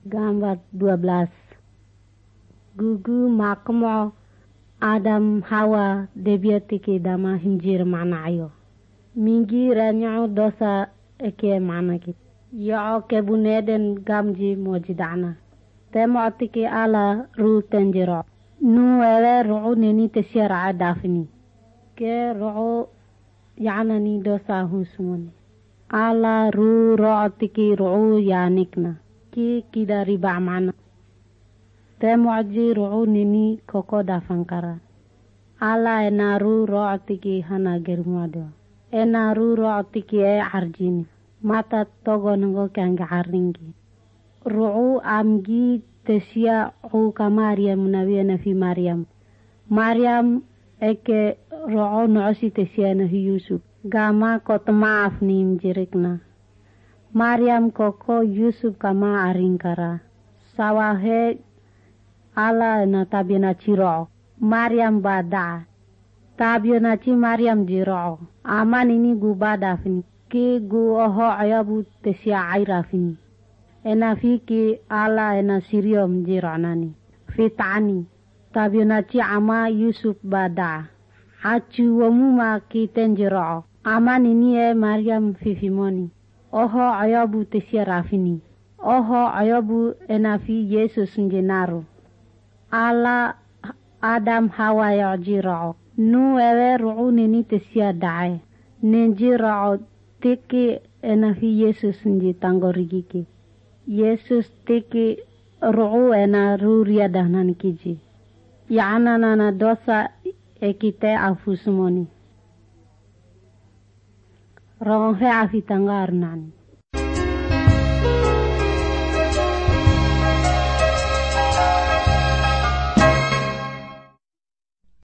Gambar 12. Gugu makmo Adam Hawa debiatiki dama hinjir mana ayo. Mingi ranyo dosa eke mana kit. Yo ke buneden gamji mojidana. Temo atiki ala ru tenjero. Nu ewe ru'u nini tesyara adafini. Ke ru'u yanani dosa husmuni. Ala ru ro'atiki ru'u yanikna. Ki kida riba mana. Temo aji ru'u nini koko dafankara. Ala enaru ro'atiki hana germuado. Enaru ro'atiki arjini. Mata togo nungo kanga haringi. Ru'u amgi tesya uka Maryam nabiya fi Maryam. Maryam eke ru'u nu'asi tesya nahi Yusuf. Gama kot maaf ni mjirikna. Maryam koko Yusuf kama aringkara. Sawahe ala na tabiana ciro. Maryam bada. Tabiana ci Maryam jiro. Aman ini gu bada fini. Ki gu oho ayabu tesya aira fini. Ena fiki ala ena siriom jiro nani. Fitani. Tabiana ci ama Yusuf bada. Acu wamuma ki tenjiro. Aman ini Maryam fifimoni. Oho ayabu tesya rafini. Oho ayabu ena fi Yesus njenaro. Ala Adam Hawa ya jiro. Nu ewe ru'u nini tesya dae. Nenjiro tiki ena fi Yesus nji tanggorigiki. Yesus tiki ru'u ena ruria dahnan kiji. Yana nana dosa ekite afusumoni. Ronghe afitanggar nani.